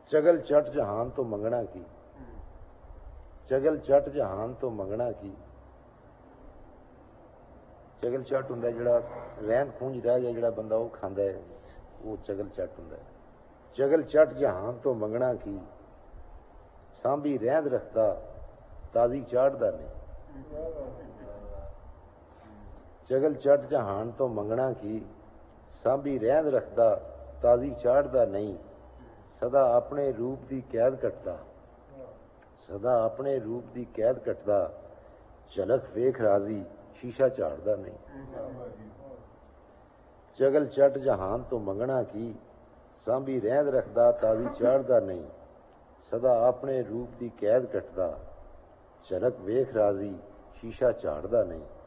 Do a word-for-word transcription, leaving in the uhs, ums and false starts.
ਚਗਲ ਚਟ ਜਹਾਨ ਤੋਂ ਮੰਗਣਾ ਕੀ, ਚਗਲ ਚਟ ਜਹਾਨ ਤੋਂ ਮੰਗਣਾ ਕੀ। ਚਗਲ ਚਟ ਹੁੰਦਾ ਜਿਹੜਾ ਰਹਿੰਦ ਖੂੰਜ ਰਹਿ ਜਾਏ, ਜਿਹੜਾ ਬੰਦਾ ਉਹ ਖਾਂਦਾ ਹੈ, ਉਹ ਚਗਲ ਚਟ ਹੁੰਦਾ। ਚਗਲ ਚਟ ਜਹਾਨ ਤੋਂ ਮੰਗਣਾ ਕੀ, ਸਾਂਭੀ ਰਹਿੰਦ ਰੱਖਦਾ ਤਾਜ਼ੀ ਚਾੜਦਾ ਨਹੀਂ। ਚਗਲ ਚਟ ਜਹਾਨ ਤੋਂ ਮੰਗਣਾ ਕੀ, ਸਾਂਭੀ ਰਹਿੰਦ ਰੱਖਦਾ ਤਾਜ਼ੀ ਚਾੜਦਾ ਨਹੀਂ। ਸਦਾ ਆਪਣੇ ਰੂਪ ਦੀ ਕੈਦ ਕੱਟਦਾ, ਸਦਾ ਆਪਣੇ ਰੂਪ ਦੀ ਕੈਦ ਕੱਟਦਾ। ਝਲਕ ਵੇਖ ਰਾਜ਼ੀ ਸ਼ੀਸ਼ਾ ਝਾੜਦਾ ਨਹੀਂ। ਚਗਲ ਚਟ ਜਹਾਨ ਤੋਂ ਮੰਗਣਾ ਕੀ, ਸਾਂਭੀ ਰਹਿੰਦ ਰੱਖਦਾ ਤਾਜ਼ੀ ਚਾੜਦਾ ਨਹੀਂ। ਸਦਾ ਆਪਣੇ ਰੂਪ ਦੀ ਕੈਦ ਕੱਟਦਾ, ਝਲਕ ਵੇਖ ਰਾਜ਼ੀ ਸ਼ੀਸ਼ਾ ਝਾੜਦਾ ਨਹੀਂ।